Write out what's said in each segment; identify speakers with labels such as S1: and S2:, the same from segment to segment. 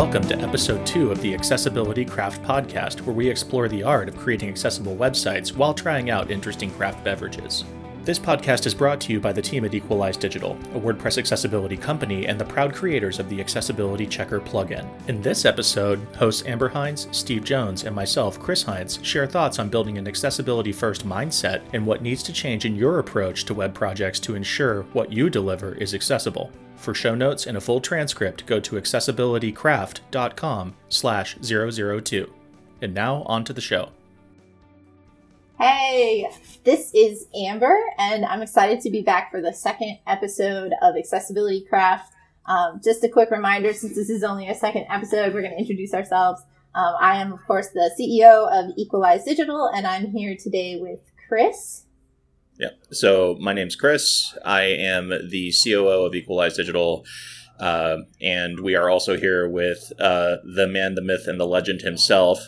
S1: Welcome to episode 2 of the Accessibility Craft Podcast, where we explore the art of creating accessible websites while trying out interesting craft beverages. This podcast is brought to you by the team at Equalize Digital, a WordPress accessibility company and the proud creators of the Accessibility Checker plugin. In this episode, hosts Amber Hines, Steve Jones, and myself, Chris Hines, share thoughts on building an accessibility-first mindset and what needs to change in your approach to web projects to ensure what you deliver is accessible. For show notes and a full transcript, go to accessibilitycraft.com/002. And now, on to the show.
S2: Hey, this is Amber, and I'm excited to be back for the second episode of Accessibility Craft. Just a quick reminder, since this is only a second episode, we're going to introduce ourselves. I am, of course, the CEO of Equalize Digital, and I'm here today with Chris.
S3: Yeah. So my name's Chris. I am the COO of Equalize Digital. And we are also here with the man, the myth, and the legend himself.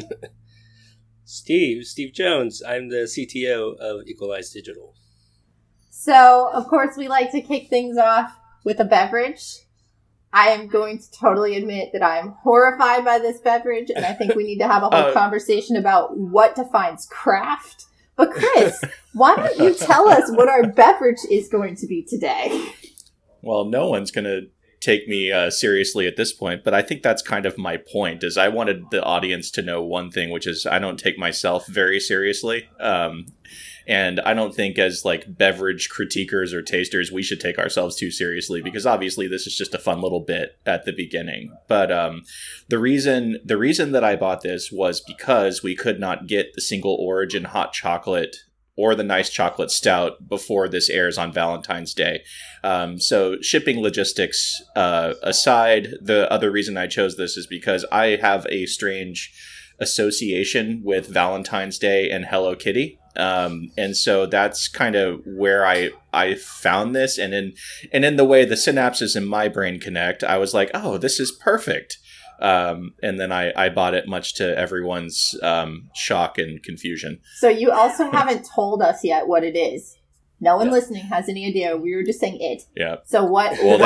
S4: Steve Jones. I'm the CTO of Equalize Digital.
S2: So, of course, we like to kick things off with a beverage. I am going to totally admit that I'm horrified by this beverage, and I think we need to have a whole conversation about what defines craft. But Chris, why don't you tell us what our beverage is going to be today?
S3: Well, no one's going to take me seriously at this point, but I think that's kind of my point, is I wanted the audience to know one thing, which is I don't take myself very seriously. And I don't think as like beverage critiquers or tasters, we should take ourselves too seriously, because obviously this is just a fun little bit at the beginning. But the reason that I bought this was because we could not get the single origin hot chocolate or the nice chocolate stout before this airs on Valentine's Day. So shipping logistics aside, the other reason I chose this is because I have a strange association with Valentine's Day and Hello Kitty. And so that's kind of where I found this. And in the way the synapses in my brain connect, I was like, oh, this is perfect. And then I bought it, much to everyone's shock and confusion.
S2: So you also haven't told us yet what it is. No one listening has any idea. We were just saying it.
S3: Yeah.
S2: So what?
S3: Well,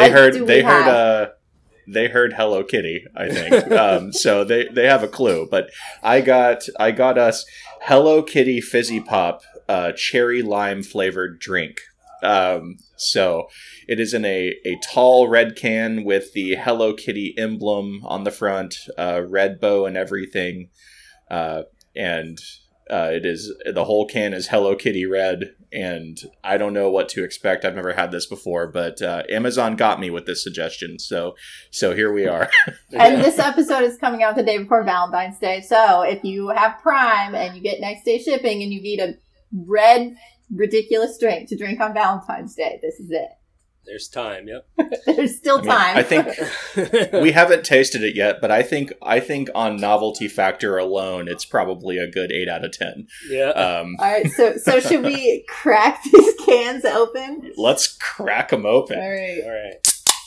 S3: they heard Hello Kitty, I think. So they have a clue. But I got us Hello Kitty Fizzy Pop cherry lime flavored drink. So it is in a tall red can with the Hello Kitty emblem on the front, red bow and everything. And it is, the whole can is Hello Kitty red, and I don't know what to expect. I've never had this before, but Amazon got me with this suggestion. So here we are.
S2: And this episode is coming out the day before Valentine's Day. So if you have Prime and you get next day shipping and you need a red ridiculous drink to drink on Valentine's Day, this is it.
S4: There's time, yep.
S2: There's still time.
S3: I think we haven't tasted it yet, but I think on novelty factor alone, it's probably a good 8 out of 10.
S4: Yeah.
S2: All right. So should we crack these cans open?
S3: Let's crack them open.
S2: All right.
S4: All right.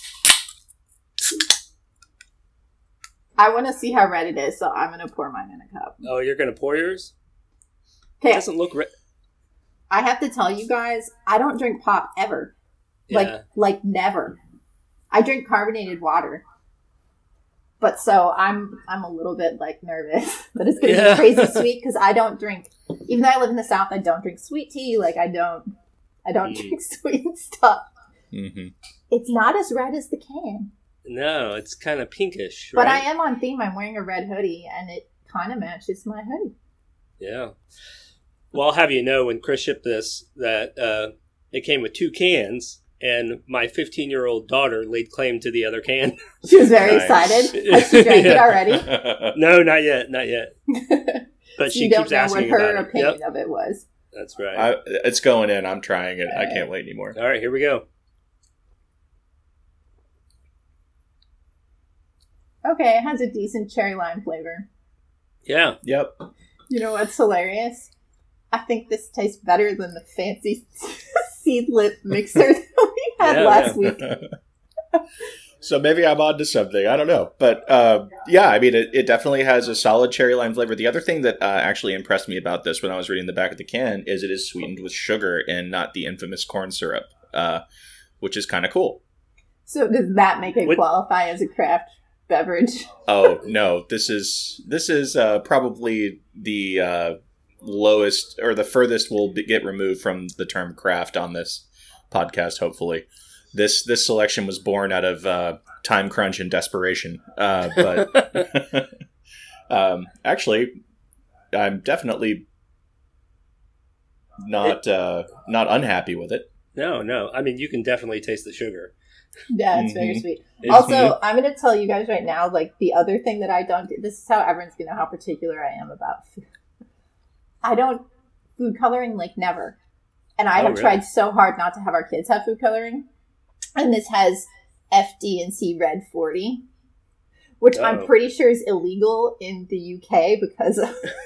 S2: I want to see how red it is, so I'm going to pour mine in a cup.
S4: Oh, you're going to pour yours?
S2: Okay.
S4: It doesn't look red.
S2: I have to tell you guys, I don't drink pop ever.
S4: Yeah.
S2: Like never. I drink carbonated water. But so I'm a little bit like nervous that it's going to be crazy sweet, because I don't drink, even though I live in the South, I don't drink sweet tea. Like I don't drink sweet stuff.
S3: Mm-hmm.
S2: It's not as red as the can.
S4: No, it's kind of pinkish, right?
S2: But I am on theme. I'm wearing a red hoodie, and it kind of matches my hoodie.
S4: Yeah. Well, I'll have you know, when Chris shipped this, that it came with 2 cans, and my 15-year-old daughter laid claim to the other can.
S2: She was very excited. Has she drank it already?
S4: No, not yet. But she keeps asking
S2: what her
S4: about
S2: opinion of it was.
S4: That's right.
S3: It's going in. I'm trying it. I can't wait anymore.
S4: All right, here we go.
S2: Okay, it has a decent cherry lime flavor.
S4: Yeah.
S3: Yep.
S2: You know what's hilarious? I think this tastes better than the fancy seedlip mixer that we had last week.
S3: So maybe I'm on to something. I don't know. But yeah, I mean, it definitely has a solid cherry lime flavor. The other thing that actually impressed me about this when I was reading the back of the can is it is sweetened with sugar and not the infamous corn syrup, which is kind of cool.
S2: So does that make it qualify as a craft beverage.
S3: Oh no, this is probably the lowest or the furthest we'll get removed from the term craft on this podcast. Hopefully, this selection was born out of time crunch and desperation. But actually, I'm definitely not unhappy with it.
S4: No. I mean, you can definitely taste the sugar.
S2: Yeah, it's very sweet. Also, I'm going to tell you guys right now, like, the other thing that I don't do, this is how everyone's going to know how particular I am about food. I don't food coloring, like, never. And I have tried so hard not to have our kids have food coloring. And this has FD&C Red 40, which I'm pretty sure is illegal in the UK because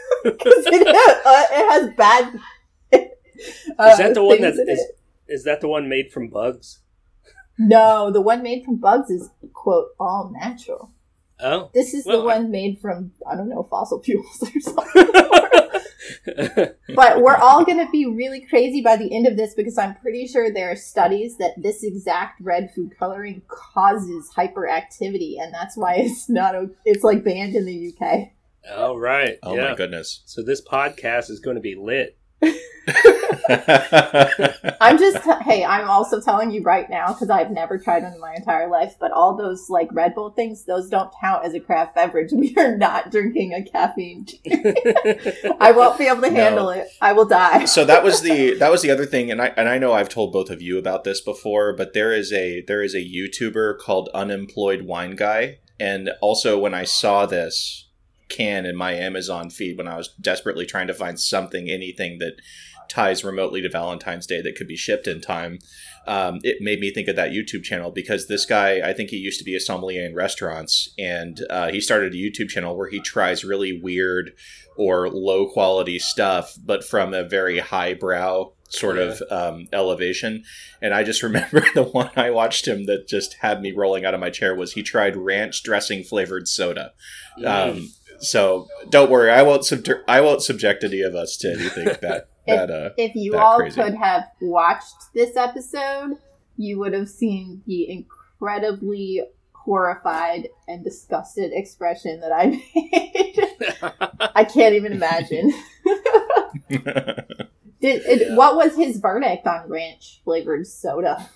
S2: it has bad...
S4: Is that the one is that the one made from bugs?
S2: No, the one made from bugs is, quote, all natural.
S4: Oh.
S2: This is the one made from, I don't know, fossil fuels or something. But we're all going to be really crazy by the end of this because I'm pretty sure there are studies that this exact red food coloring causes hyperactivity, and that's why it's like banned in the UK.
S4: Oh, right.
S3: Oh, my goodness.
S4: So this podcast is going to be lit.
S2: I'm also telling you right now because I've never tried one in my entire life, but all those like Red Bull things, those don't count as a craft beverage. We are not drinking a caffeine I won't be able to handle it. I will die.
S3: So that was the other thing, and I know I've told both of you about this before, but there is a YouTuber called Unemployed Wine Guy, and also when I saw this can in my Amazon feed when I was desperately trying to find anything that ties remotely to Valentine's Day that could be shipped in time, it made me think of that YouTube channel because this guy, I think he used to be a sommelier in restaurants, and he started a YouTube channel where he tries really weird or low quality stuff, but from a very highbrow sort of elevation. And I just remember the one I watched him that just had me rolling out of my chair was he tried ranch dressing flavored soda. So don't worry, I won't subject any of us to anything
S2: if you all crazy. Could have watched this episode, you would have seen the incredibly horrified and disgusted expression that I made. I can't even imagine. What was his verdict on ranch flavored soda?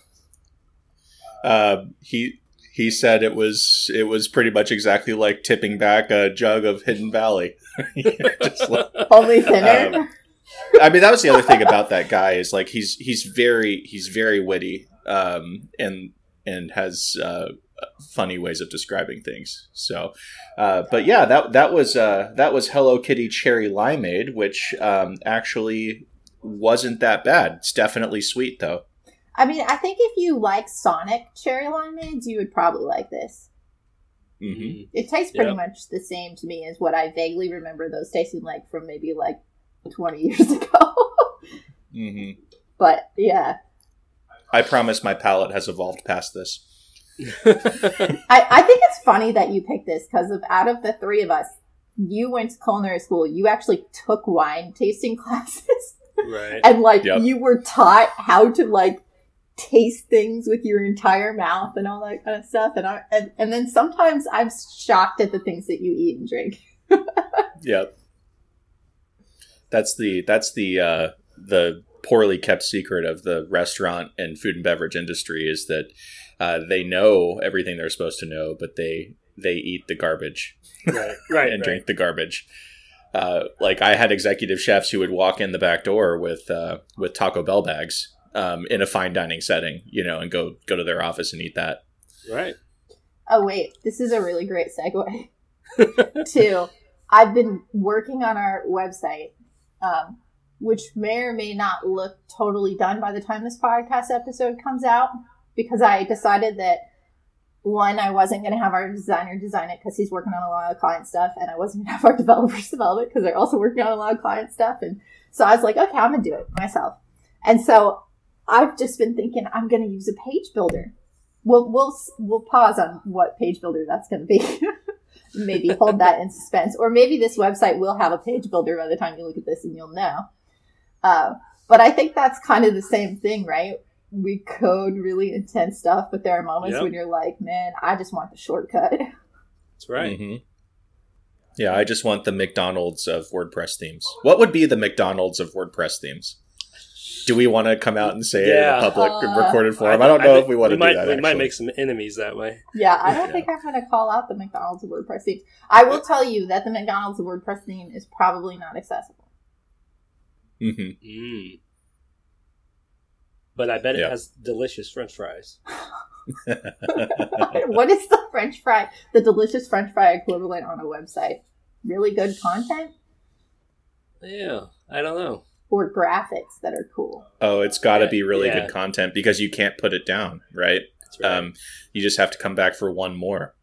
S3: He said it was pretty much exactly like tipping back a jug of Hidden Valley.
S2: Only thinner.
S3: I mean, that was the other thing about that guy is like he's very witty and has funny ways of describing things. So, but yeah, that was Hello Kitty Cherry Limeade, which actually wasn't that bad. It's definitely sweet though.
S2: I mean, I think if you like Sonic cherry limeades, you would probably like this.
S3: Mm-hmm.
S2: It tastes pretty much the same to me as what I vaguely remember those tasting like from maybe like 20 years ago.
S3: Mm-hmm.
S2: But yeah.
S3: I promise my palate has evolved past this.
S2: I think it's funny that you picked this because out of the three of us, you went to culinary school. You actually took wine tasting classes.
S4: Right.
S2: And you were taught how to taste things with your entire mouth and all that kind of stuff. And then sometimes I'm shocked at the things that you eat and drink.
S3: Yep. That's the poorly kept secret of the restaurant and food and beverage industry is that they know everything they're supposed to know, but they eat the garbage.
S4: Right.
S3: And drink the garbage. I had executive chefs who would walk in the back door with Taco Bell bags in a fine dining setting, and go to their office and eat that.
S4: Right.
S2: Oh, wait. This is a really great segue to I've been working on our website, which may or may not look totally done by the time this podcast episode comes out, because I decided that, one, I wasn't going to have our designer design it because he's working on a lot of client stuff, and I wasn't going to have our developers develop it because they're also working on a lot of client stuff. And so I was like, okay, I'm going to do it myself. And so I've just been thinking I'm going to use a page builder. We'll pause on what page builder that's going to be. Maybe hold that in suspense. Or maybe this website will have a page builder by the time you look at this and you'll know. But I think that's kind of the same thing, right? We code really intense stuff, but there are moments when you're like, man, I just want the shortcut.
S4: That's right.
S3: Mm-hmm. Yeah, I just want the McDonald's of WordPress themes. What would be the McDonald's of WordPress themes? Do we want to come out and say it in a public recorded forum? I don't know if we want to do that.
S4: We might make some enemies that way.
S2: Yeah, I don't think I'm going to call out the McDonald's of WordPress themes. I will tell you that the McDonald's of WordPress theme is probably not accessible.
S3: Mm-hmm.
S4: Mm. But I bet it has delicious French fries.
S2: What is the French fry? The delicious French fry equivalent on a website? Really good content?
S4: Yeah, I don't know.
S2: Or graphics that are cool?
S3: Oh, it's got to be really good content because you can't put it down, right?
S4: That's right.
S3: You just have to come back for one more.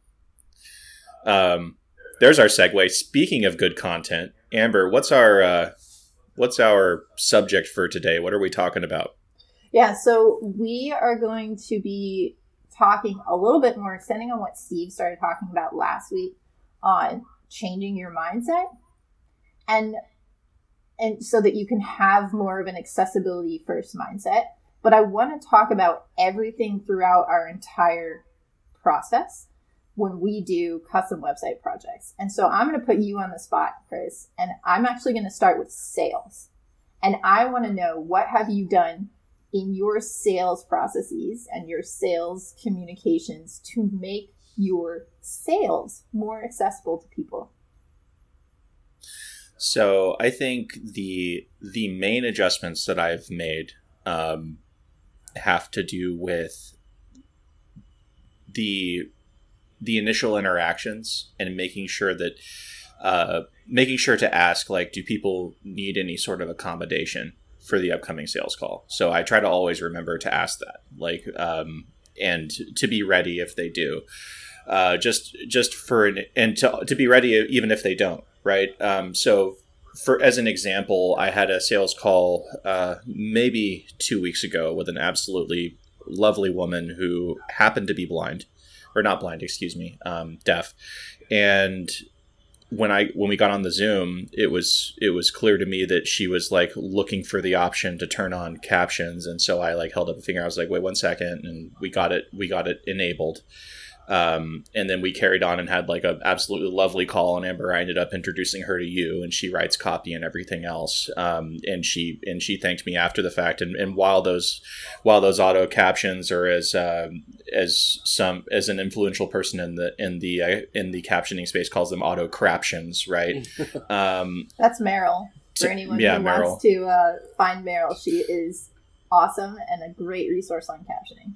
S3: There's our segue. Speaking of good content, Amber, what's our subject for today? What are we talking about?
S2: Yeah, so we are going to be talking a little bit more, extending on what Steve started talking about last week on changing your mindset and so that you can have more of an accessibility first mindset. But I want to talk about everything throughout our entire process when we do custom website projects. And so I'm going to put you on the spot, Chris, and I'm actually going to start with sales. And I want to know, what have you done in your sales processes and your sales communications to make your sales more accessible to people?
S3: So I think the main adjustments that I've made have to do with the initial interactions and making sure that to ask, like, do people need any sort of accommodation for the upcoming sales call? So I try to always remember to ask that, like, and to be ready if they do, just to be ready even if they don't, right? So as an example, I had a sales call maybe 2 weeks ago with an absolutely lovely woman who happened to be deaf, and when we got on the Zoom, it was clear to me that she was like looking for the option to turn on captions, and so I like held up a finger. I was like, "Wait 1 second," and we got it enabled. And then we carried on and had like an absolutely lovely call. And Amber, I ended up introducing her to you, and she writes copy and everything else. And she thanked me after the fact. And while those auto captions are as an influential person in the captioning space calls them auto craptions, right?
S2: That's Meryl. For anyone who wants to find Meryl, she is awesome and a great resource on captioning.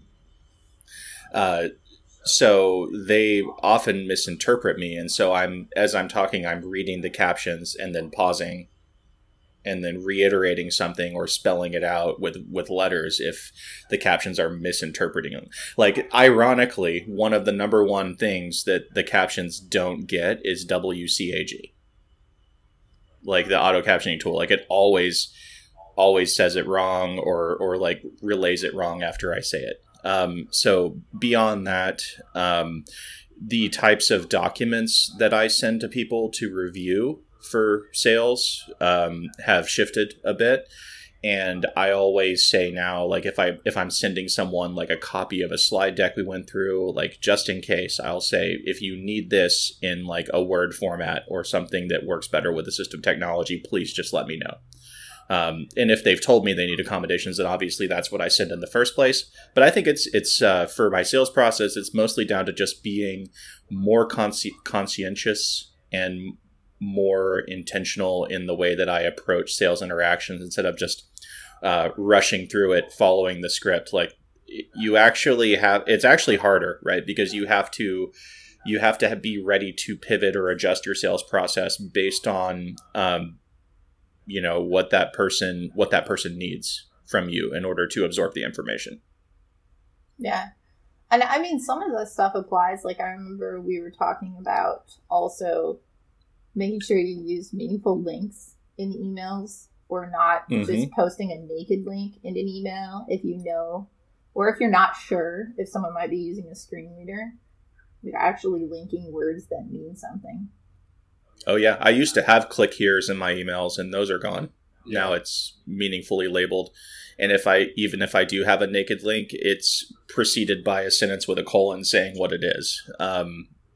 S3: So they often misinterpret me, and so as I'm talking, I'm reading the captions and then pausing, and then reiterating something or spelling it out with letters if the captions are misinterpreting them. Like, ironically, one of the number one things that the captions don't get is WCAG, like the auto captioning tool. Like, it always says it wrong or like relays it wrong after I say it. So beyond that, the types of documents that I send to people to review for sales have shifted a bit. And I always say now, like, if I'm sending someone like a copy of a slide deck we went through, like, just in case, I'll say, if you need this in like a Word format or something that works better with assistive technology, please just let me know. And if they've told me they need accommodations, then obviously that's what I send in the first place. But I think it's for my sales process, it's mostly down to just being more conscientious and more intentional in the way that I approach sales interactions instead of just rushing through it, following the script. Like, it's actually harder, right? Because you have to be ready to pivot or adjust your sales process based on what that person needs from you in order to absorb the information.
S2: Yeah. And I mean, some of the stuff applies. Like, I remember we were talking about also making sure you use meaningful links in emails, or not just posting a naked link in an email if you know, or if you're not sure if someone might be using a screen reader. You're actually linking words that mean something.
S3: Oh, yeah. I used to have click here's in my emails, and those are gone. Yeah. Now it's meaningfully labeled. And if I do have a naked link, it's preceded by a sentence with a colon saying what it is.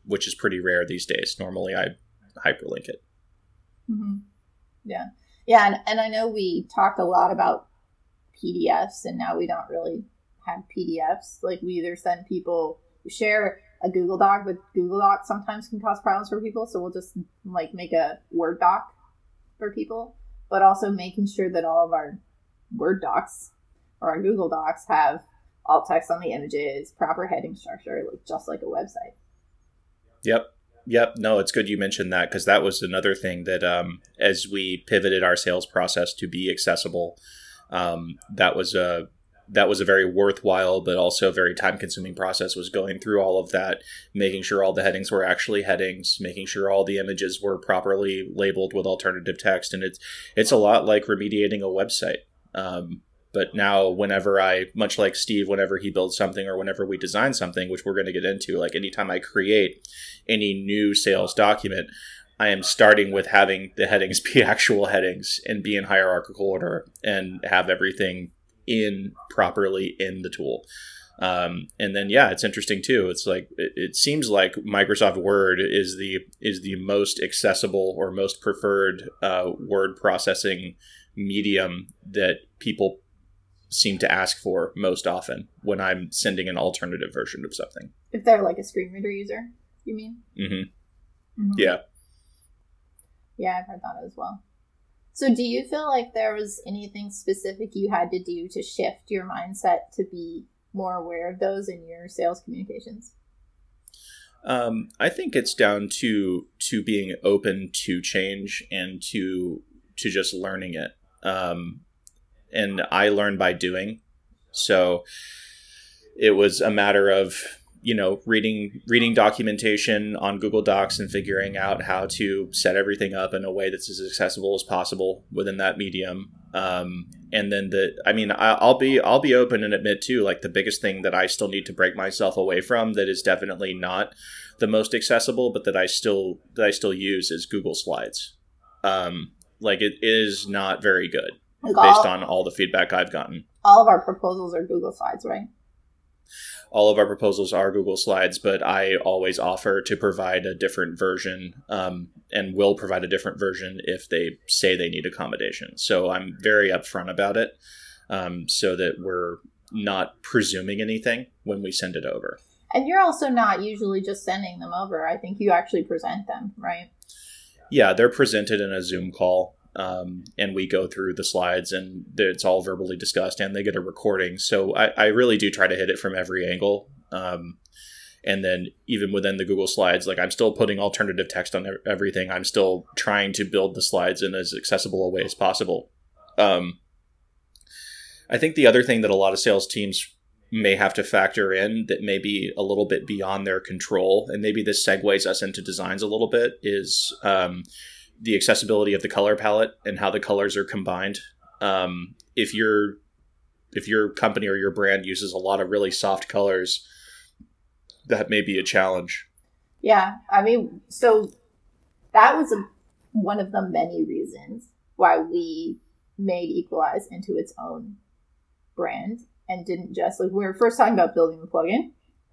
S3: which is pretty rare these days. Normally I hyperlink it.
S2: Mm-hmm. Yeah. Yeah. And I know we talked a lot about PDFs, and now we don't really have PDFs. Like, we either send people who share a Google Doc, but Google Doc sometimes can cause problems for people. So we'll just like make a Word doc for people, but also making sure that all of our Word docs or our Google Docs have alt text on the images, proper heading structure, like just like a website.
S3: Yep. No, it's good you mentioned that, because that was another thing that as we pivoted our sales process to be accessible, that was a very worthwhile but also very time-consuming process, was going through all of that, making sure all the headings were actually headings, making sure all the images were properly labeled with alternative text. And it's a lot like remediating a website. But now whenever much like Steve, whenever he builds something or whenever we design something, which we're going to get into, like anytime I create any new sales document, I am starting with having the headings be actual headings and be in hierarchical order and have everything in properly in the tool. And then, yeah, it's interesting too. It's like, it seems like Microsoft Word is the most accessible or most preferred word processing medium that people seem to ask for most often when I'm sending an alternative version of something.
S2: If they're like a screen reader user, you mean?
S3: Mm-hmm. Mm-hmm. Yeah.
S2: Yeah, I've heard that as well. So do you feel like there was anything specific you had to do to shift your mindset to be more aware of those in your sales communications?
S3: I think it's down to being open to change and to just learning it. And I learned by doing. So it was a matter of, reading documentation on Google Docs and figuring out how to set everything up in a way that's as accessible as possible within that medium. And then I'll be open and admit too, like the biggest thing that I still need to break myself away from that is definitely not the most accessible, but that I still use is Google Slides. Like it is not very good based on all the feedback I've gotten.
S2: All of our proposals are Google Slides, right?
S3: All of our proposals are Google Slides, but I always offer to provide a different version, and will provide a different version if they say they need accommodation. So I'm very upfront about it, so that we're not presuming anything when we send it over.
S2: And you're also not usually just sending them over. I think you actually present them, right?
S3: Yeah, they're presented in a Zoom call. And we go through the slides and it's all verbally discussed and they get a recording. So I really do try to hit it from every angle. And then even within the Google Slides, like I'm still putting alternative text on everything. I'm still trying to build the slides in as accessible a way as possible. I think the other thing that a lot of sales teams may have to factor in that may be a little bit beyond their control, and maybe this segues us into designs a little bit, is the accessibility of the color palette and how the colors are combined. If your company or your brand uses a lot of really soft colors, that may be a challenge.
S2: Yeah. I mean, so that was one of the many reasons why we made Equalize into its own brand and didn't just, like, we were first talking about building the plugin.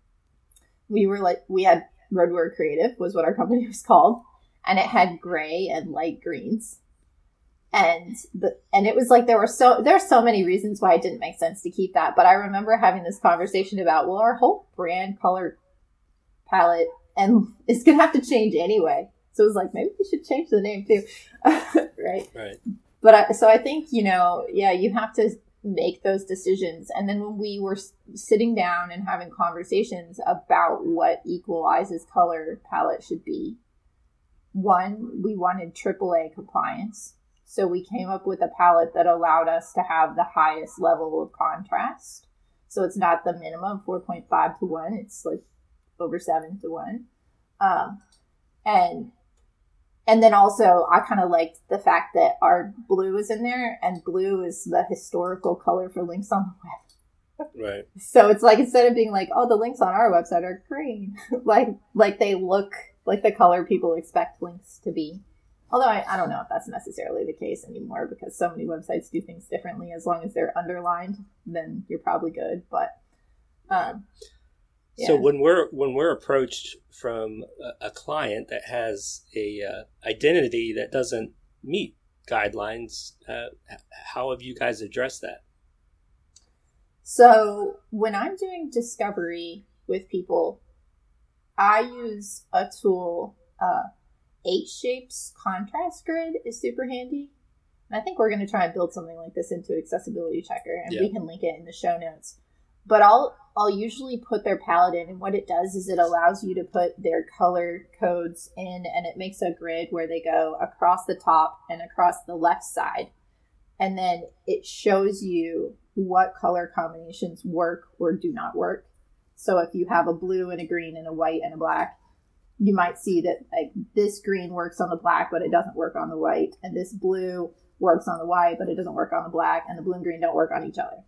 S2: We had Roadword Creative was what our company was called. And it had gray and light greens. And it was like there's so many reasons why it didn't make sense to keep that. But I remember having this conversation about, well, our whole brand color palette and it's gonna have to change anyway. So it was like, maybe we should change the name too. Right. But I think, you have to make those decisions. And then when we were sitting down and having conversations about what Equalize's color palette should be, one, we wanted AAA compliance. So we came up with a palette that allowed us to have the highest level of contrast. So it's not the minimum 4.5 to 1. It's like over 7 to 1. And then also I kind of liked the fact that our blue is in there, and blue is the historical color for links on the web.
S4: Right.
S2: So it's like, instead of being like, oh, the links on our website are green, like they look like the color people expect links to be. Although I don't know if that's necessarily the case anymore, because so many websites do things differently. As long as they're underlined, then you're probably good. But
S4: So when we're approached from a client that has a identity that doesn't meet guidelines, how have you guys addressed that?
S2: So when I'm doing discovery with people, I use a tool. 8Shapes contrast grid is super handy. And I think we're going to try and build something like this into Accessibility Checker, and we can link it in the show notes. But I'll usually put their palette in, and what it does is it allows you to put their color codes in, and it makes a grid where they go across the top and across the left side. And then it shows you what color combinations work or do not work. So if you have a blue and a green and a white and a black, you might see that like this green works on the black, but it doesn't work on the white. And this blue works on the white, but it doesn't work on the black. And the blue and green don't work on each other.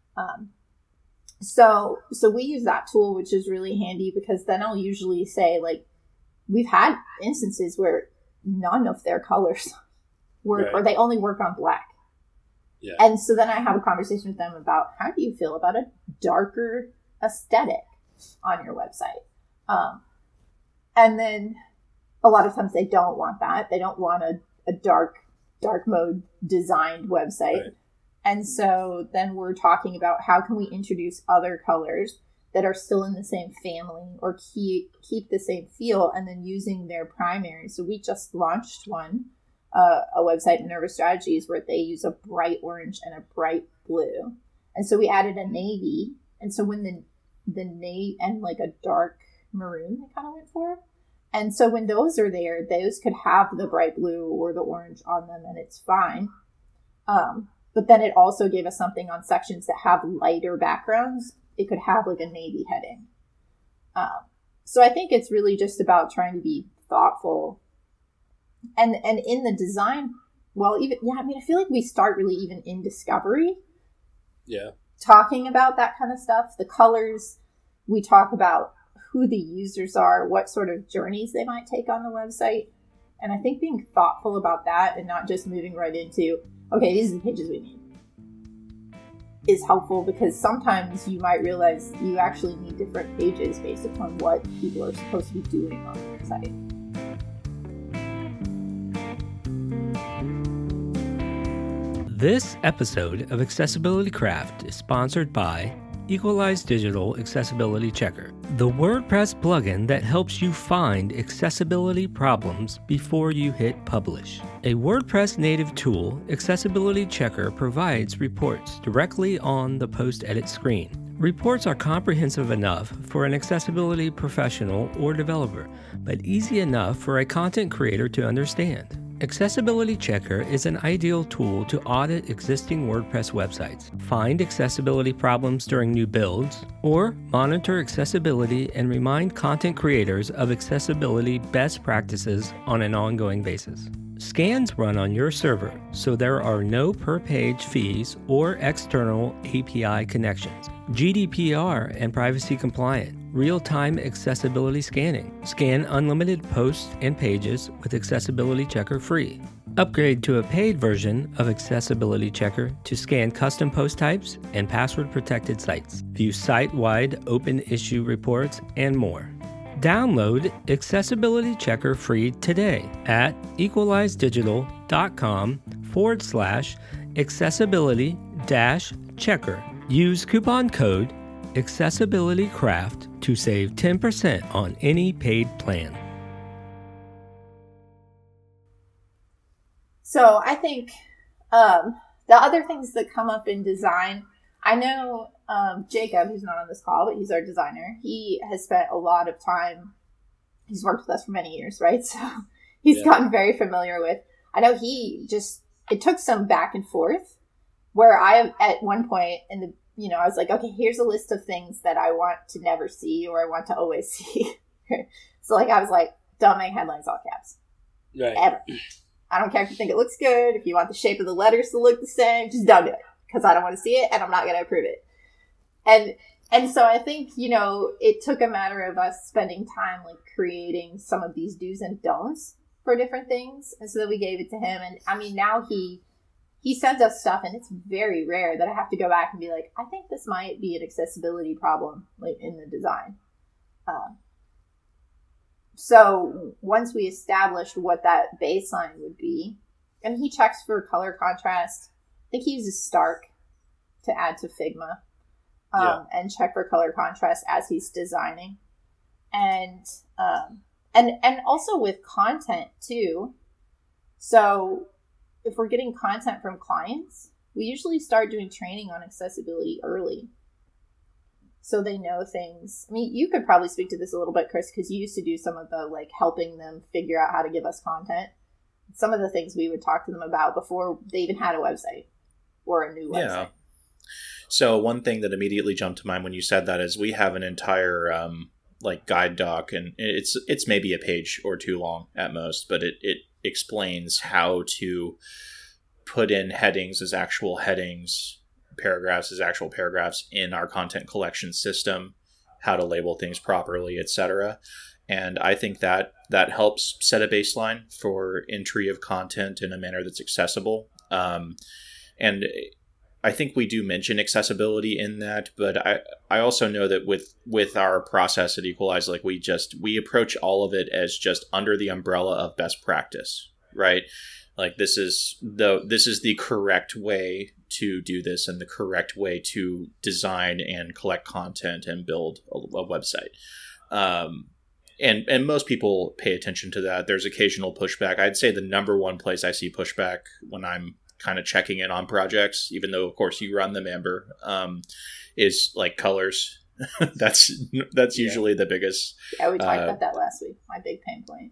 S2: So we use that tool, which is really handy, because then I'll usually say, like, we've had instances where none of their colors work, or they only work on black.
S4: Yeah.
S2: And so then I have a conversation with them about, how do you feel about a darker aesthetic on your website? And then a lot of times they don't want that. They don't want a dark mode designed website.
S4: Right.
S2: And so then we're talking about how can we introduce other colors that are still in the same family or keep the same feel, and then using their primary. So we just launched one, a website, Minerva Strategies, where they use a bright orange and a bright blue. And so we added a navy. And so when the navy and like a dark maroon I kind of went for. And so when those are there, those could have the bright blue or the orange on them, and it's fine. But then it also gave us something on sections that have lighter backgrounds. It could have like a navy heading. So I think it's really just about trying to be thoughtful. And in the design, I feel like we start really even in discovery.
S4: Yeah.
S2: Talking about that kind of stuff. The colors, we talk about who the users are, what sort of journeys they might take on the website. And I think being thoughtful about that and not just moving right into, okay, these are the pages we need, is helpful, because sometimes you might realize you actually need different pages based upon what people are supposed to be doing on the site.
S5: This episode of Accessibility Craft is sponsored by Equalize Digital Accessibility Checker, the WordPress plugin that helps you find accessibility problems before you hit publish. A WordPress native tool, Accessibility Checker provides reports directly on the post edit screen. Reports are comprehensive enough for an accessibility professional or developer, but easy enough for a content creator to understand. Accessibility Checker is an ideal tool to audit existing WordPress websites, find accessibility problems during new builds, or monitor accessibility and remind content creators of accessibility best practices on an ongoing basis. Scans run on your server, so there are no per-page fees or external API connections. GDPR and privacy compliant, real-time accessibility scanning. Scan unlimited posts and pages with Accessibility Checker free. Upgrade to a paid version of Accessibility Checker to scan custom post types and password-protected sites. View site-wide open issue reports and more. Download Accessibility Checker free today at equalizedigital.com/accessibility-checker. Use coupon code AccessibilityCraft to save 10% on any paid plan.
S2: So I think the other things that come up in design, I know Jacob, who's not on this call, but he's our designer. He has spent a lot of time, he's worked with us for many years, right? So he's gotten very familiar with, I know it took some back and forth where I, at one point in the, I was like, okay, here's a list of things that I want to never see or I want to always see. So I was like, don't make headlines all caps.
S4: Right.
S2: Ever. I don't care if you think it looks good. If you want the shape of the letters to look the same, just don't do it, because I don't want to see it and I'm not going to approve it. And so I think, it took a matter of us spending time creating some of these do's and don'ts for different things. And so then we gave it to him. And I mean, now he sends us stuff, and it's very rare that I have to go back and be like, I think this might be an accessibility problem in the design. So once we established what that baseline would be, and he checks for color contrast. I think he uses Stark to add to Figma, and check for color contrast as he's designing, and also with content too. So if we're getting content from clients, we usually start doing training on accessibility early, so they know things. I mean, you could probably speak to this a little bit, Chris, because you used to do some of the like helping them figure out how to give us content. Some of the things we would talk to them about before they even had a website or a new website. Yeah.
S3: So one thing that immediately jumped to mind when you said that is we have an entire like guide doc, and it's maybe a page or two long at most, but it explains how to put in headings as actual headings, paragraphs as actual paragraphs in our content collection system, how to label things properly, etc. And I think that helps set a baseline for entry of content in a manner that's accessible. And I think we do mention accessibility in that, but I also know that with our process at Equalize, like we approach all of it as just under the umbrella of best practice, right? Like this is the correct way to do this and the correct way to design and collect content and build a website. And most people pay attention to that. There's occasional pushback. I'd say the number one place I see pushback when I'm kind of checking in on projects, even though of course you run them, Amber, is like colors. that's usually the biggest.
S2: Yeah, we talked about that last week. My big pain point.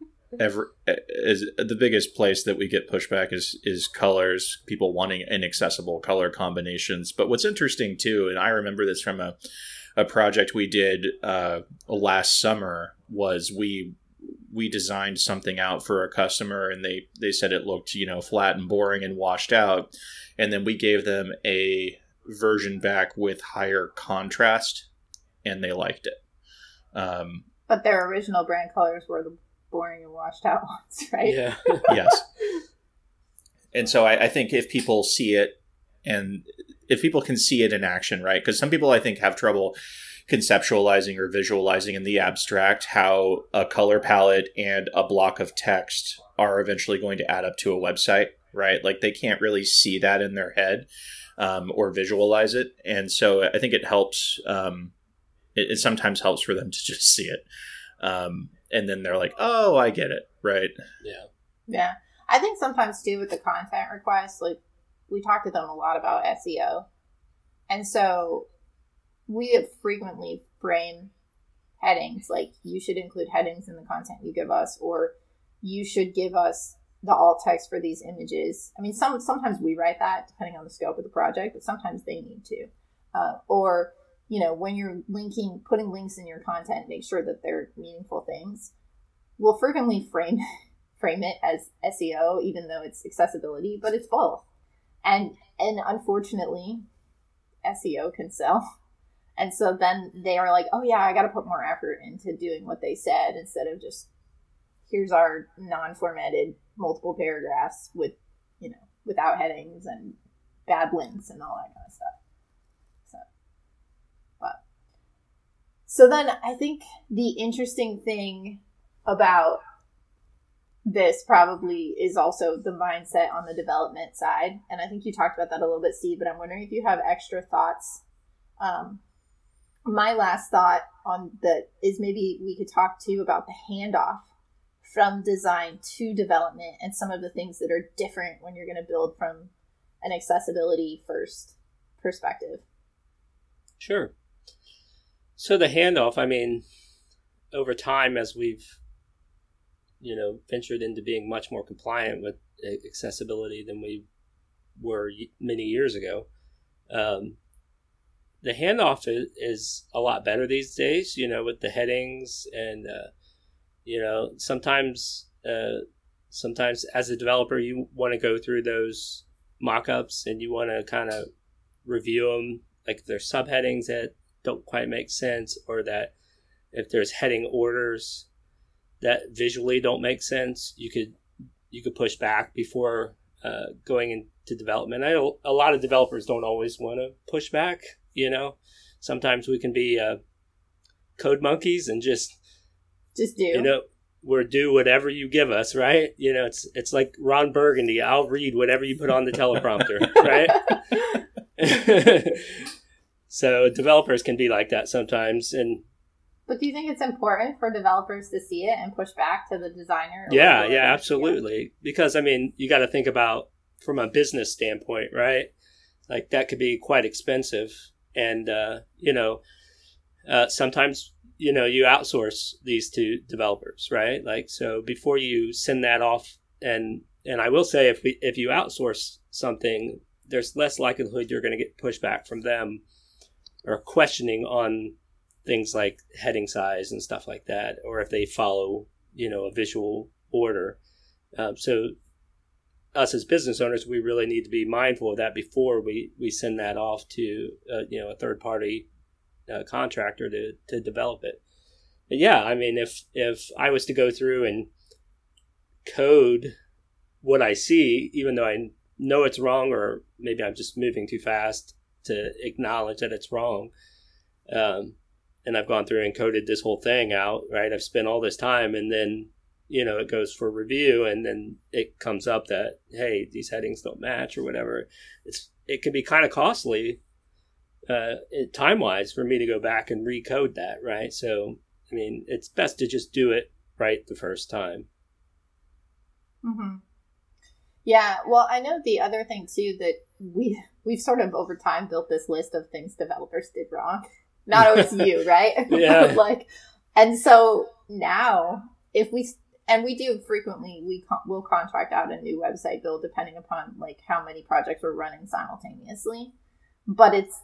S3: Is the biggest place that we get pushback is colors, people wanting inaccessible color combinations. But what's interesting too, and I remember this from a project we did last summer, was we designed something out for a customer, and they said it looked flat and boring and washed out, and then we gave them a version back with higher contrast, and they liked it.
S2: But their original brand colors were the boring and washed out ones, right?
S4: Yeah.
S3: Yes. And so I think if people see it, and if people can see it in action, right? Because some people I think have trouble conceptualizing or visualizing in the abstract how a color palette and a block of text are eventually going to add up to a website, right? Like they can't really see that in their head or visualize it. And so I think it helps. It sometimes helps for them to just see it. And then they're like, oh, I get it. Right.
S4: Yeah.
S2: Yeah. I think sometimes too with the content requests, like we talk to them a lot about SEO. And so we frequently frame headings, like you should include headings in the content you give us, or you should give us the alt text for these images. I mean, sometimes we write that depending on the scope of the project, but sometimes they need to. Or when you're putting links in your content, make sure that they're meaningful things. We'll frequently frame it as SEO, even though it's accessibility, but it's both. And unfortunately, SEO can sell. And so then they are like, oh yeah, I got to put more effort into doing what they said instead of just, here's our non-formatted multiple paragraphs with, without headings and bad links and all that kind of stuff. So then I think the interesting thing about this probably is also the mindset on the development side. And I think you talked about that a little bit, Steve, but I'm wondering if you have extra thoughts. My last thought on that is maybe we could talk too about the handoff from design to development and some of the things that are different when you're going to build from an accessibility first perspective.
S4: Sure. So the handoff, I mean, over time, as we've, ventured into being much more compliant with accessibility than we were many years ago, the handoff is a lot better these days, with the headings and, sometimes as a developer, you want to go through those mock-ups and you want to kind of review them, like there's subheadings that don't quite make sense, or that if there's heading orders that visually don't make sense, you could push back before going into development. I know a lot of developers don't always want to push back. Sometimes we can be code monkeys and just
S2: do.
S4: We're do whatever you give us, right? It's like Ron Burgundy. I'll read whatever you put on the teleprompter, right? So developers can be like that sometimes.
S2: But do you think it's important for developers to see it and push back to the designer?
S4: Yeah, absolutely. Yeah. Because, you got to think about from a business standpoint, right? Like that could be quite expensive. And, sometimes, you outsource these to developers, right? Like, so before you send that off, and I will say if you outsource something, there's less likelihood you're going to get pushback from them or questioning on things like heading size and stuff like that, or if they follow, a visual order. So us as business owners, we really need to be mindful of that before we send that off to, a third party contractor to develop it. But yeah, if I was to go through and code what I see, even though I know it's wrong, or maybe I'm just moving too fast to acknowledge that it's wrong, and I've gone through and coded this whole thing out, right? I've spent all this time, and then, it goes for review, and then it comes up that, hey, these headings don't match or whatever. It can be kind of costly time-wise for me to go back and recode that, right? So, it's best to just do it right the first time.
S2: Mm-hmm. Yeah, well, I know the other thing, too, that we've sort of over time built this list of things developers did wrong. Not always you, right?
S4: Yeah.
S2: And so now, if we do frequently, we'll contract out a new website build depending upon how many projects we're running simultaneously. But it's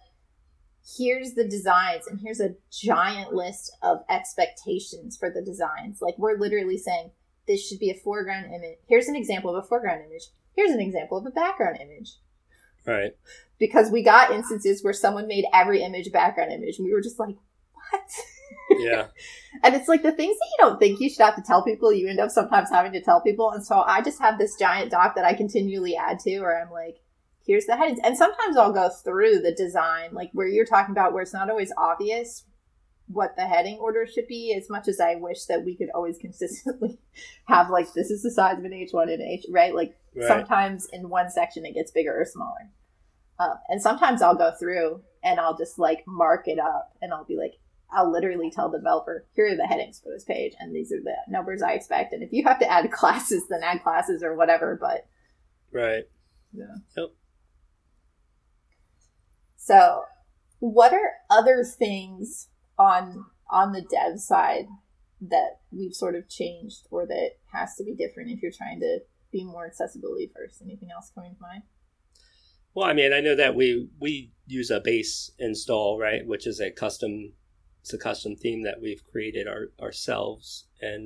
S2: here's the designs, and here's a giant list of expectations for the designs. We're literally saying this should be a foreground image. Here's an example of a foreground image. Here's an example of a background image.
S4: Right.
S2: Because we got instances where someone made every image background image, and we were just like, what?
S4: Yeah.
S2: And it's the things that you don't think you should have to tell people, you end up sometimes having to tell people. And so I just have this giant doc that I continually add to, where I'm here's the headings. And sometimes I'll go through the design, where you're talking about, where it's not always obvious what the heading order should be, as much as I wish that we could always consistently have this is the size of an H1 and H, right? Right. Sometimes in one section it gets bigger or smaller. And sometimes I'll go through and I'll just mark it up, and I'll be I'll literally tell the developer, here are the headings for this page, and these are the numbers I expect. And if you have to add classes, then add classes or whatever, but.
S4: Right.
S2: Yeah.
S4: Yep.
S2: So what are other things on the dev side that we've sort of changed, or that has to be different if you're trying to be more accessibility first? Anything else coming to mind?
S4: Well, I know that we use a base install, right, which is a custom theme that we've created ourselves, and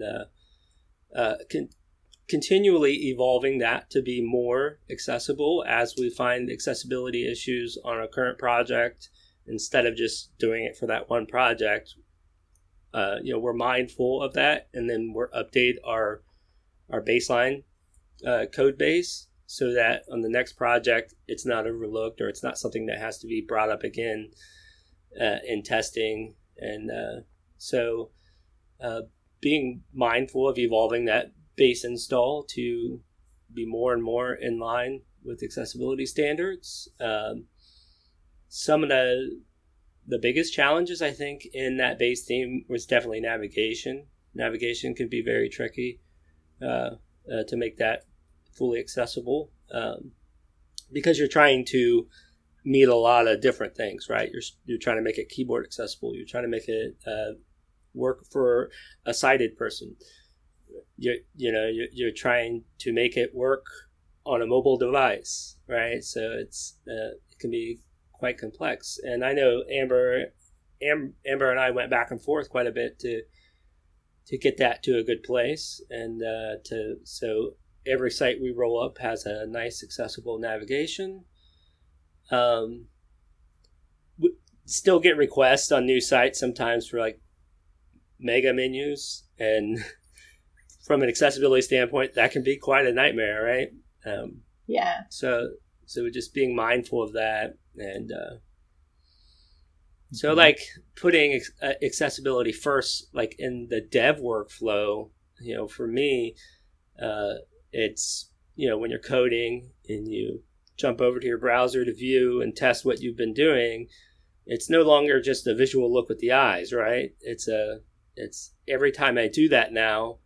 S4: continually evolving that to be more accessible as we find accessibility issues on our current project. Instead of just doing it for that one project, we're mindful of that, and then we're update our baseline code base, so that on the next project it's not overlooked, or it's not something that has to be brought up again in testing. And so being mindful of evolving that base install to be more and more in line with accessibility standards. Some of the biggest challenges, I think, in that base theme was definitely navigation. Navigation can be very tricky to make that fully accessible, because you're trying to meet a lot of different things, right? You're trying to make it keyboard accessible. You're trying to make it work for a sighted person. You're trying to make it work on a mobile device, right? So it can be quite complex. And I know Amber and I went back and forth quite a bit to get that to a good place, and so every site we roll up has a nice accessible navigation. We still get requests on new sites sometimes for mega menus, and from an accessibility standpoint, that can be quite a nightmare, right?
S2: Yeah.
S4: So just being mindful of that, and So like putting accessibility first, like in the dev workflow, for me, it's, when you're coding and you jump over to your browser to view and test what you've been doing, it's no longer just a visual look with the eyes, right? It's every time I do that now,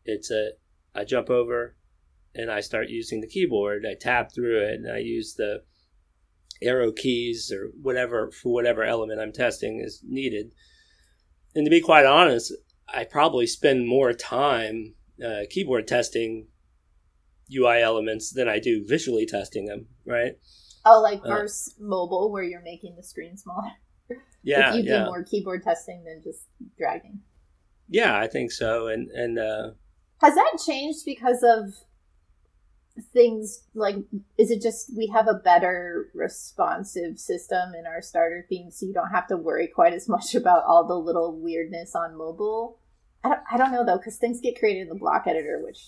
S4: I jump over and I start using the keyboard. I tab through it and I use the arrow keys or whatever for whatever element I'm testing is needed. And to be quite honest, I probably spend more time keyboard testing UI elements than I do visually testing them, right?
S2: Oh, like versus mobile where you're making the screen smaller.
S4: Yeah,
S2: if you do more keyboard testing than just dragging.
S4: Yeah, I think so. And
S2: has that changed because of things like, is it just we have a better responsive system in our starter theme, so you don't have to worry quite as much about all the little weirdness on mobile? I don't know though, because things get created in the block editor, which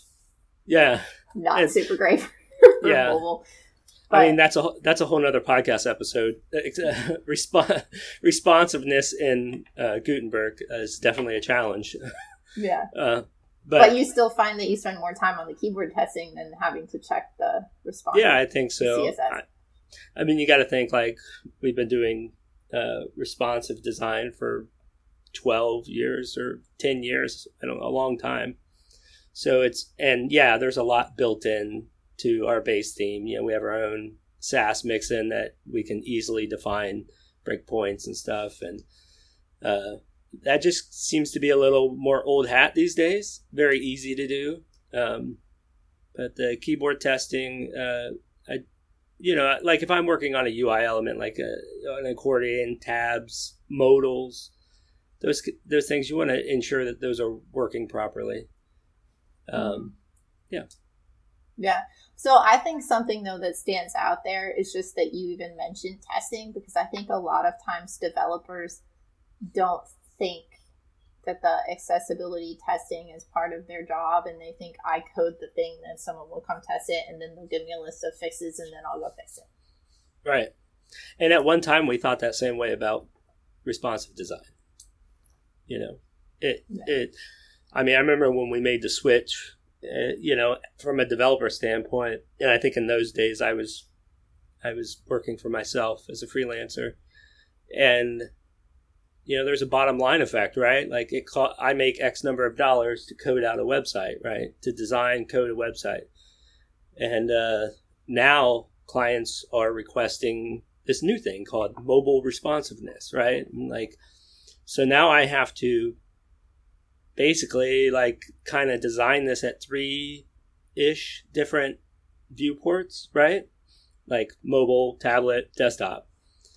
S2: not super great for mobile. But,
S4: I mean, that's a whole nother podcast episode. Responsiveness in Gutenberg is definitely a challenge.
S2: Yeah. But you still find that you spend more time on the keyboard testing than having to check the response.
S4: Yeah, I think so.
S2: CSS.
S4: I mean, you got to think like we've been doing responsive design for 12 years or 10 years, a long time. So there's a lot built in to our base theme. We have our own Sass mixin that we can easily define breakpoints and stuff. And that just seems to be a little more old hat these days. Very easy to do. But the keyboard testing, like if I'm working on a UI element, like an accordion, tabs, modals, those things, you want to ensure that those are working properly.
S2: Yeah. So I think something though that stands out there is just that you even mentioned testing, because I think a lot of times developers don't think that the accessibility testing is part of their job, and they think I code the thing, then someone will come test it, and then they'll give me a list of fixes, and then I'll go fix it.
S4: Right. And at one time we thought that same way about responsive design. I mean, I remember when we made the switch, from a developer standpoint, and I think in those days I was working for myself as a freelancer, and there's a bottom line effect, right? Like I make X number of dollars to code out a website, right? To design, code a website, and now clients are requesting this new thing called mobile responsiveness, right? And so now I have to basically kind of design this at 3-ish different viewports, right? Like mobile, tablet, desktop.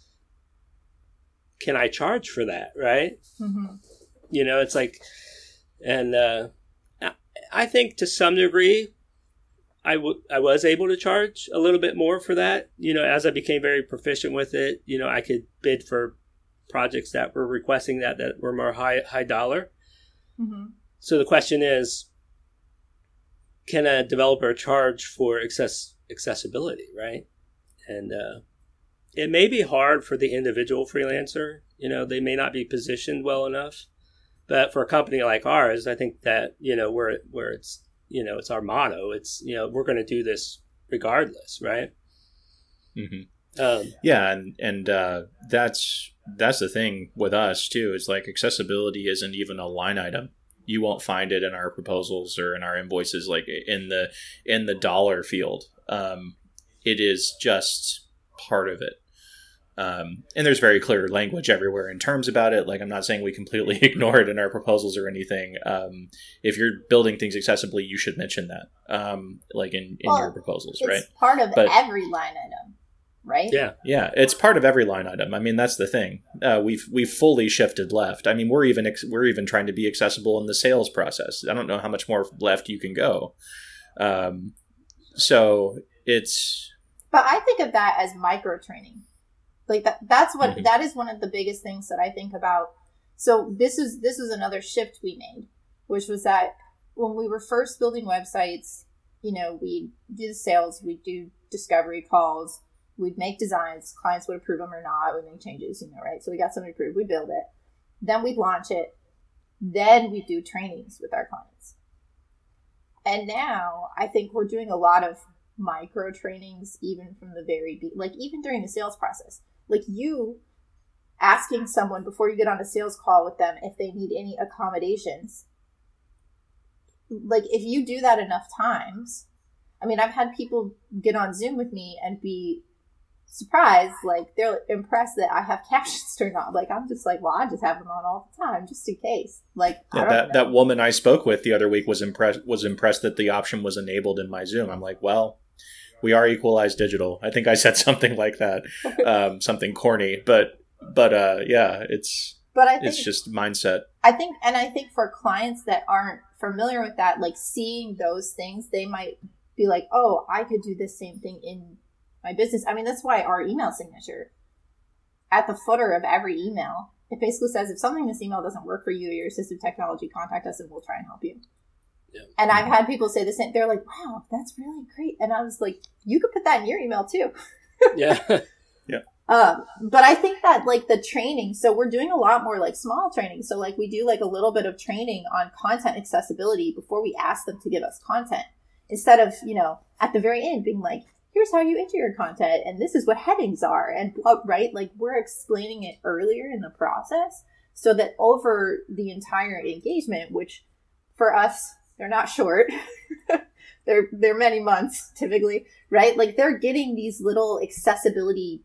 S4: Can I charge for that, right?
S2: Mm-hmm.
S4: It's like, and I think to some degree, I was able to charge a little bit more for that. As I became very proficient with it, I could bid for projects that were requesting that were more high dollar.
S2: Mm-hmm.
S4: So the question is, can a developer charge for accessibility, right? And it may be hard for the individual freelancer. They may not be positioned well enough. But for a company like ours, I think that, where it's, it's our motto. It's, we're going to do this regardless, right?
S3: Mm-hmm. And that's the thing with us too. Is like accessibility isn't even a line item. You won't find it in our proposals or in our invoices, like in the dollar field. It is just part of it. And there's very clear language everywhere in terms about it. Like, I'm not saying we completely ignore it in our proposals or anything. If you're building things accessibly, you should mention that, in your proposals, right?
S2: It's part of every line item, right?
S3: Yeah, it's part of every line item. I mean, that's the thing. We've fully shifted left. I mean, we're even trying to be accessible in the sales process. I don't know how much more left you can go. So it's.
S2: But I think of that as micro training. Like that's what
S3: Mm-hmm.
S2: that is one of the biggest things that I think about. So this is another shift we made, which was that when we were first building websites, we do the sales, we do discovery calls, We'd make designs, clients would approve them or not, we'd make changes, right? So we got something approved, we build it, then we'd launch it, then we do trainings with our clients. And now I think we're doing a lot of micro trainings, even from the even during the sales process. Like you asking someone before you get on a sales call with them if they need any accommodations. Like if you do that enough times, I mean, I've had people get on Zoom with me and be surprised, like they're impressed that I have captions turned on. Like I'm just like, well, I just have them on all the time just in case. Like
S3: that woman I spoke with the other week was impressed that the option was enabled in my Zoom. I'm like, well, we are Equalized Digital. I think I said something like that, something corny, but yeah, it's just mindset.
S2: I think for clients that aren't familiar with that, like seeing those things, they might be like, oh, I could do this same thing in my business. I mean, that's why our email signature at the footer of every email, it basically says, if something in this email doesn't work for you or your assistive technology, contact us and we'll try and help you. Yeah. And I've had people say the same. They're like, wow, that's really great. And I was like, you could put that in your email too.
S4: Yeah.
S3: Yeah.
S2: But I think that like the training, so we're doing a lot more like small training. So like we do like a little bit of training on content accessibility before we ask them to give us content, instead of, at the very end being like, here's how you enter your content and this is what headings are, and right, like we're explaining it earlier in the process so that over the entire engagement, which for us, they're not short, they're many months typically, right? Like they're getting these little accessibility,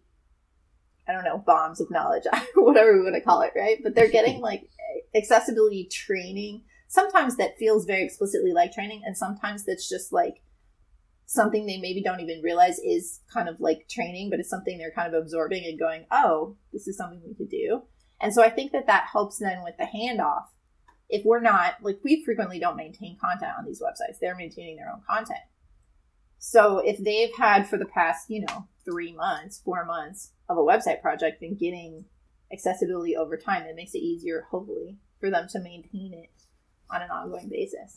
S2: I don't know, bombs of knowledge, whatever we want to call it, right? But they're getting like accessibility training, sometimes that feels very explicitly like training, and sometimes that's just like something they maybe don't even realize is kind of like training, but it's something they're kind of absorbing and going, oh, this is something we could do. And so I think that helps then with the handoff. If we're not, like, we frequently don't maintain content on these websites. They're maintaining their own content. So if they've had for the past, 3 months, 4 months of a website project and getting accessibility over time, it makes it easier, hopefully, for them to maintain it on an ongoing basis.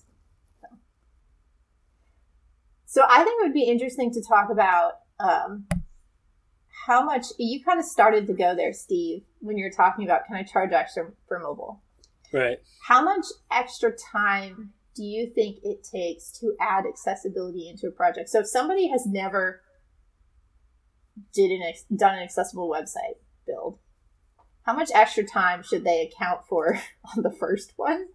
S2: So I think it would be interesting to talk about how much, you kind of started to go there, Steve, when you're talking about, can I charge extra for mobile?
S4: Right.
S2: How much extra time do you think it takes to add accessibility into a project? So if somebody has never done an accessible website build, how much extra time should they account for on the first one?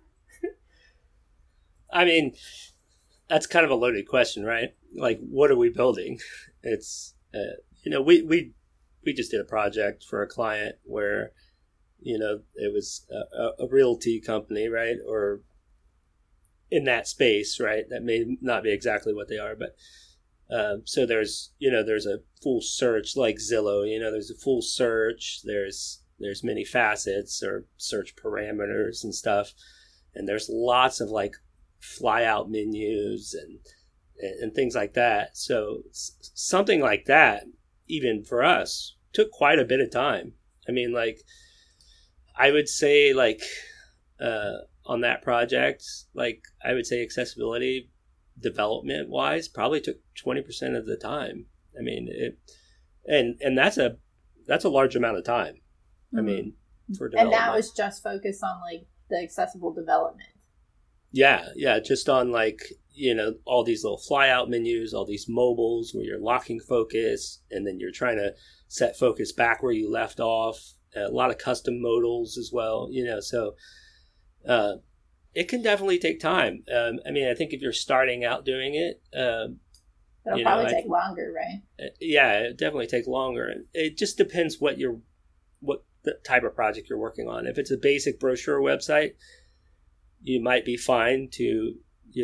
S4: I mean, that's kind of a loaded question, right? Like, what are we building? It's, we just did a project for a client where, it was a realty company, right? Or in that space, right? That may not be exactly what they are, but so there's a full search like Zillow, there's a full search, there's many facets or search parameters and stuff. And there's lots of like fly out menus and things like that. So something like that, even for us, took quite a bit of time. I mean, like, I would say like on that project, like I would say accessibility development wise probably took 20% of the time. I mean, and that's a large amount of time. Mm-hmm. I mean, for development.
S2: And that was just focused on like the accessible development.
S4: Yeah. Just on like, all these little fly out menus, all these mobiles where you're locking focus and then you're trying to set focus back where you left off. A lot of custom modals as well, so it can definitely take time. I mean, I think if you're starting out doing it,
S2: it'll probably take longer, right?
S4: Yeah, it definitely take longer. It just depends what the type of project you're working on. If it's a basic brochure website, you might be fine to,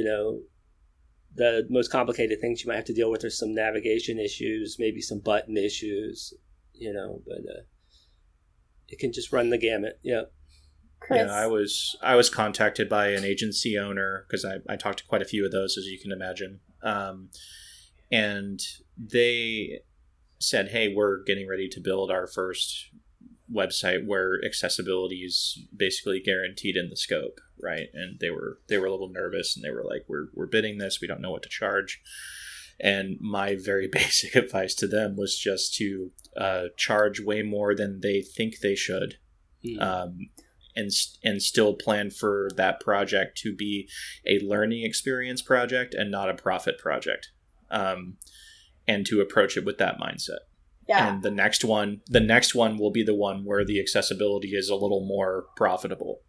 S4: the most complicated things you might have to deal with are some navigation issues, maybe some button issues, but it can just run the gamut. Yeah.
S2: Chris.
S3: Yeah, I was contacted by an agency owner because I talked to quite a few of those, as you can imagine. And they said, hey, we're getting ready to build our first website where accessibility is basically guaranteed in the scope, right? And they were a little nervous and they were like, we're bidding this, we don't know what to charge. And my very basic advice to them was just to charge way more than they think they should, and still plan for that project to be a learning experience project and not a profit project, and to approach it with that mindset.
S2: Yeah.
S3: And the next one will be the one where the accessibility is a little more profitable.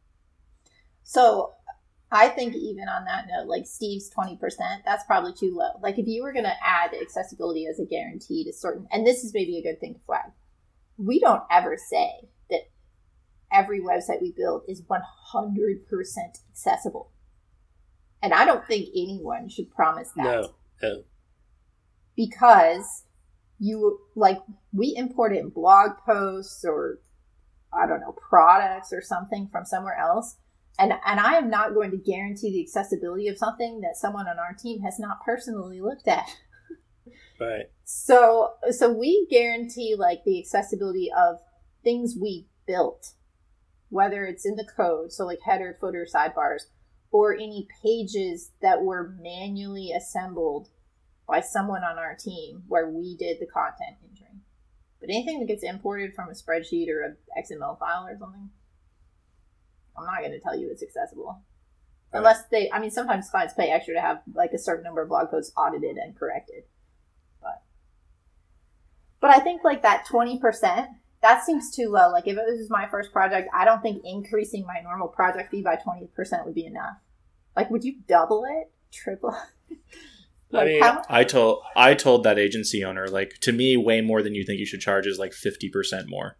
S2: So I think even on that note, like Steve's 20%, that's probably too low. Like if you were going to add accessibility as a guarantee to certain, and this is maybe a good thing to flag, we don't ever say that every website we build is 100% accessible. And I don't think anyone should promise that.
S4: No.
S2: Because we import it in blog posts or, I don't know, products or something from somewhere else. And I am not going to guarantee the accessibility of something that someone on our team has not personally looked at.
S4: Right.
S2: So we guarantee like the accessibility of things we built, whether it's in the code, so like header, footer, sidebars, or any pages that were manually assembled by someone on our team where we did the content entering. But anything that gets imported from a spreadsheet or an XML file or something, I'm not going to tell you it's accessible. Right. Unless sometimes clients pay extra to have like a certain number of blog posts audited and corrected. But I think like that 20%, that seems too low. Like if it was my first project, I don't think increasing my normal project fee by 20% would be enough. Like, would you double it? Triple it?
S3: I told that agency owner, like, to me, way more than you think you should charge is like 50% more.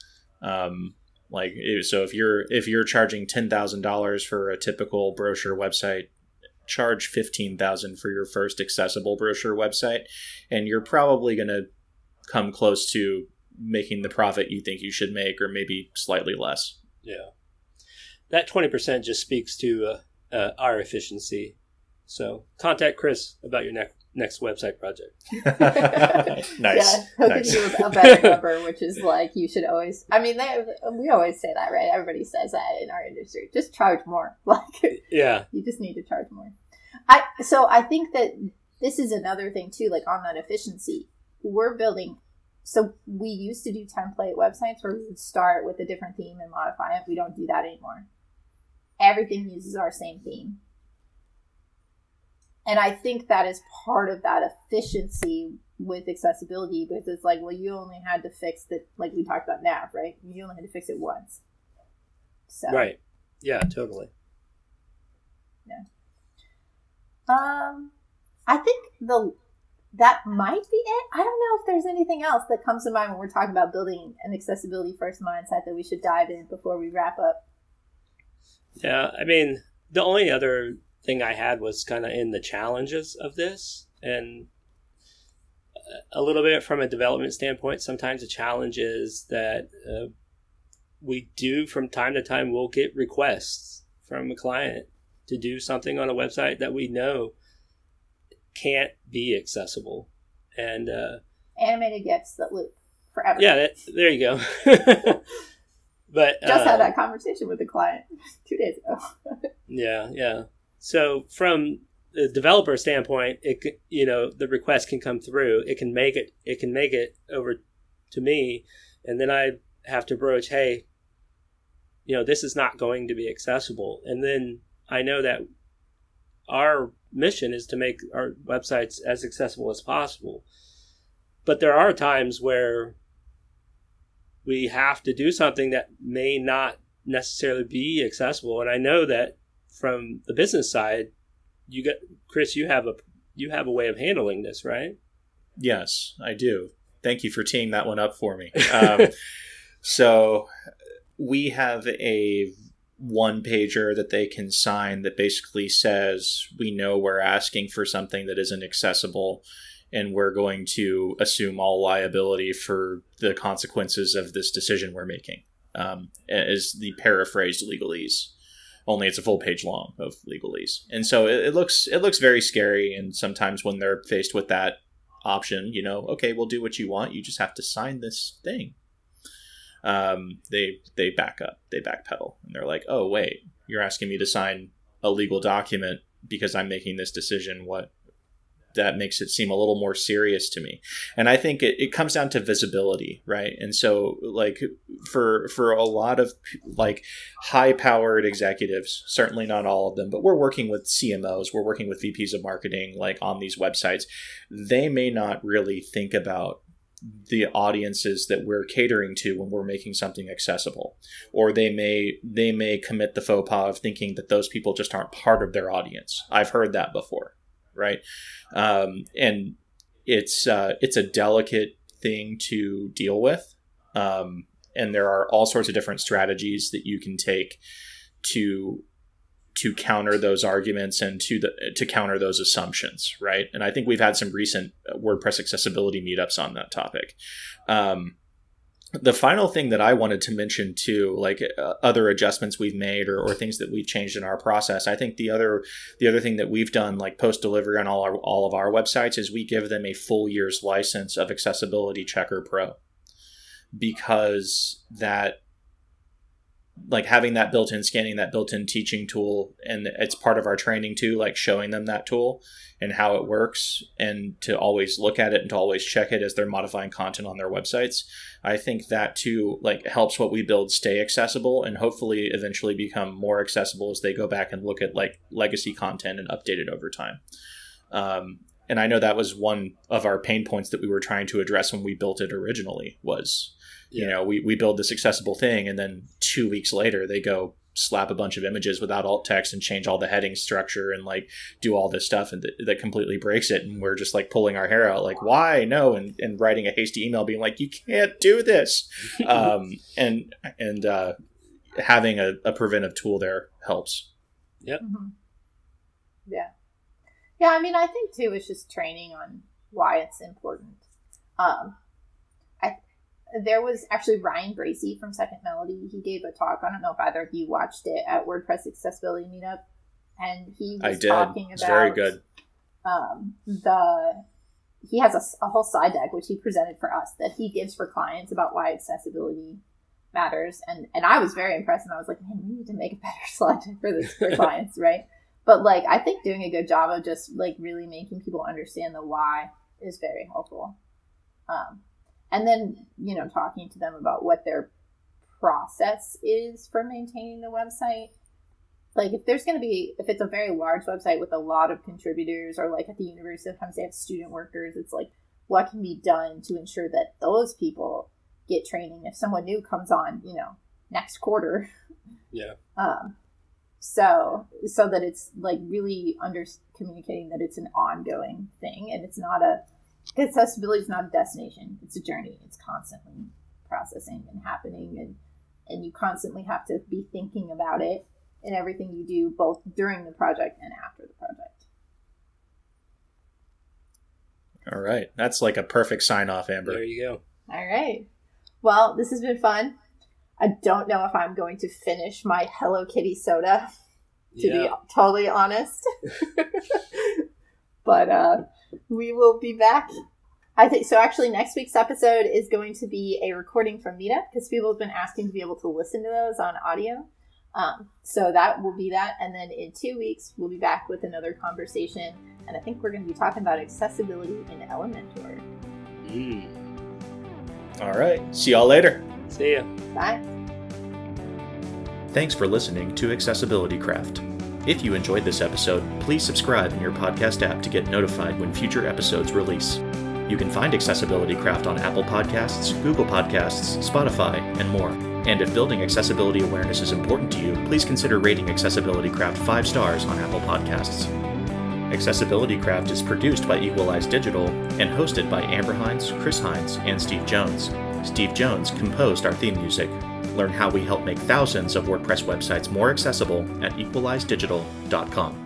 S3: So if you're charging $10,000 for a typical brochure website, charge $15,000 for your first accessible brochure website, and you're probably going to come close to making the profit you think you should make, or maybe slightly less.
S4: Yeah, that 20% just speaks to our efficiency. So contact Chris about your next website project.
S3: Nice.
S2: Yeah, he'll give you a better number, which is like you should always. I mean, we always say that, right? Everybody says that in our industry. Just charge more. Like,
S4: yeah,
S2: you just need to charge more. I think that this is another thing too. Like on that efficiency, we're building. So we used to do template websites where we would start with a different theme and modify it. We don't do that anymore. Everything uses our same theme. And I think that is part of that efficiency with accessibility, because it's like, well, you only had to fix the, like we talked about nav, right? You only had to fix it once. So.
S4: Right. Yeah, totally.
S2: Yeah. I think that might be it. I don't know if there's anything else that comes to mind when we're talking about building an accessibility first mindset that we should dive in before we wrap up.
S4: Yeah, I mean, the only other thing I had was kind of in the challenges of this, and a little bit from a development standpoint. Sometimes the challenge is that we do from time to time, we'll get requests from a client to do something on a website that we know can't be accessible, and
S2: animated GIFs that loop forever.
S4: Yeah, there you go. But
S2: just had that conversation with the client 2 days ago.
S4: Yeah. So from the developer standpoint, the request can come through. It can make it over to me, and then I have to broach, hey, this is not going to be accessible. And then I know that our mission is to make our websites as accessible as possible. But there are times where we have to do something that may not necessarily be accessible. And I know that from the business side, Chris, you have a way of handling this, right?
S3: Yes, I do. Thank you for teeing that one up for me. So we have a one-pager that they can sign that basically says, we know we're asking for something that isn't accessible, and we're going to assume all liability for the consequences of this decision we're making, is the paraphrased legalese. Only it's a full page long of legalese. And so it looks very scary, and sometimes when they're faced with that option, okay, we'll do what you want, you just have to sign this thing. They back up, they backpedal, and they're like, oh, wait, you're asking me to sign a legal document because I'm making this decision. What? that makes it seem a little more serious to me. And I think it comes down to visibility, right? And so like for a lot of like high powered executives, certainly not all of them, but we're working with CMOs, we're working with VPs of marketing, like on these websites. They may not really think about the audiences that we're catering to when we're making something accessible, or they may commit the faux pas of thinking that those people just aren't part of their audience. I've heard that before, right? And it's a delicate thing to deal with, and there are all sorts of different strategies that you can take to counter those arguments and to counter those assumptions, right? And I think we've had some recent WordPress accessibility meetups on that topic. The final thing that I wanted to mention too, like other adjustments we've made or things that we've changed in our process, I think the other thing that we've done, like post delivery on all of our websites, is we give them a full year's license of Accessibility Checker Pro, because that, like having that built-in scanning, that built-in teaching tool, and it's part of our training too, like showing them that tool and how it works, and to always look at it and to always check it as they're modifying content on their websites. I think that too, like, helps what we build stay accessible and hopefully eventually become more accessible as they go back and look at like legacy content and update it over time. And I know that was one of our pain points that we were trying to address when we built it originally was, you know, we build this accessible thing, and then 2 weeks later they go slap a bunch of images without alt text and change all the heading structure and like do all this stuff, and that completely breaks it. And we're just like pulling our hair out, like, why? No. And writing a hasty email being like, you can't do this. and having a preventive tool there helps.
S4: Yep.
S2: Mm-hmm. Yeah. Yeah. I mean, I think too, it's just training on why it's important. There was actually Ryan Bracey from Second Melody. He gave a talk. I don't know if either of you watched it at WordPress Accessibility Meetup. And he was talking about...
S3: It's very good.
S2: He has a whole slide deck, which he presented for us, that he gives for clients about why accessibility matters. And I was very impressed, and I was like, man, we need to make a better slide deck for this for clients, right? But like, I think doing a good job of just like really making people understand the why is very helpful. And then, you know, talking to them about what their process is for maintaining the website. Like if it's a very large website with a lot of contributors, or like at the university, sometimes they have student workers, it's like, what can be done to ensure that those people get training if someone new comes on, you know, next quarter.
S4: Yeah.
S2: So that it's like really communicating that it's an ongoing thing, and it's not accessibility is not a destination. It's a journey. It's constantly processing and happening, and you constantly have to be thinking about it in everything you do, both during the project and after the project.
S3: All right. That's like a perfect sign off, Amber.
S4: There you go.
S2: All right. Well, this has been fun. I don't know if I'm going to finish my Hello Kitty soda, to be totally honest. But we will be back. I think so. Actually, next week's episode is going to be a recording from Meetup, because people have been asking to be able to listen to those on audio. So that will be that. And then in 2 weeks, we'll be back with another conversation. And I think we're going to be talking about accessibility in Elementor.
S3: All right. See y'all later.
S4: See ya.
S2: Bye.
S1: Thanks for listening to Accessibility Craft. If you enjoyed this episode, please subscribe in your podcast app to get notified when future episodes release. You can find Accessibility Craft on Apple Podcasts, Google Podcasts, Spotify, and more. And if building accessibility awareness is important to you, please consider rating Accessibility Craft 5 stars on Apple Podcasts. Accessibility Craft is produced by Equalize Digital and hosted by Amber Hines, Chris Hines, and Steve Jones. Steve Jones composed our theme music. Learn how we help make thousands of WordPress websites more accessible at equalizedigital.com.